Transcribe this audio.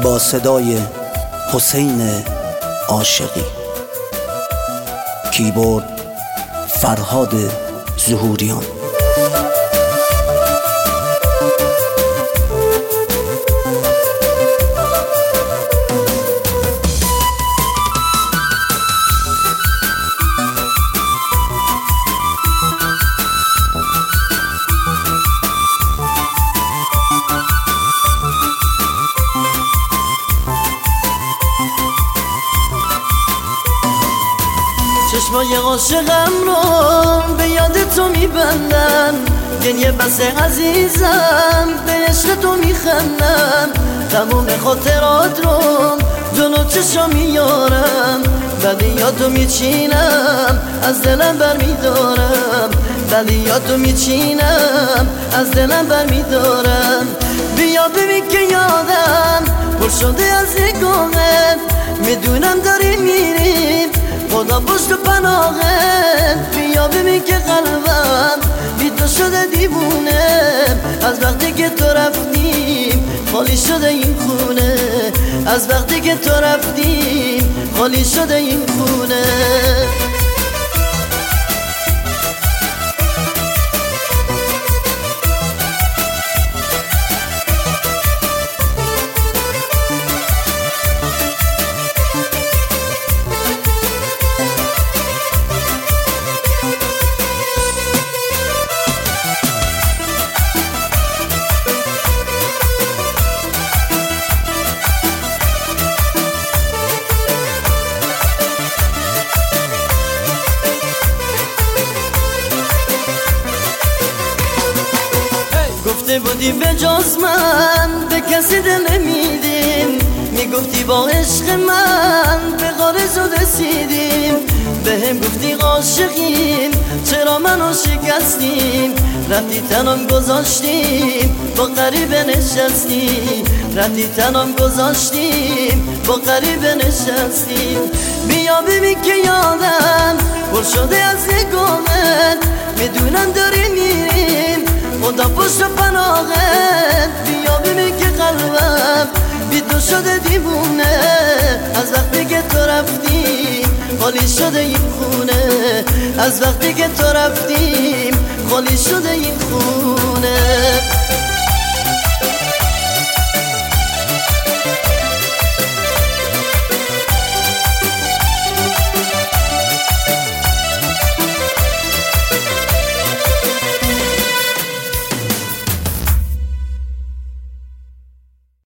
با صدای حسین عاشقی، کیبورد فرهاد ظهوریان. چشمای عاشقم رو به یاد تو میبندن، گریه بس عزیزم به عشق تو میخندم. تموم خاطرات رو جلو چشم میارم، ولی یادو میچینم از دلم برمیدارم، ولی یادو میچینم از دلم برمیدارم. بیا ببین که یادم پر شده از نگاهت، میدونم داری میریم خدا پشت و پناهت. بیا ببین که قلبم بی تو شده دیوونه، از وقتی که تو رفتیم خالی شده این خونه، از وقتی که تو رفتیم خالی شده این خونه. گفته بودی به جز من به کسی دل نمیدیم، میگفتی با عشق من به غارت رسیدیم. به هم گفتی عاشقیم چرا منو شکستیم، رفتی تنم گذاشتیم با غریبه نشستیم، رفتی تنم گذاشتیم با غریبه نشستیم. بیا ببین که یادم پر شده از نگاهت، میدونم داری میریم خدا پشت و پناهت. بیا ببین که قلبم بی تو شده دیوونه، از وقتی که تو رفتیم خالی شده این خونه، از وقتی که تو رفتیم خالی شده این خونه.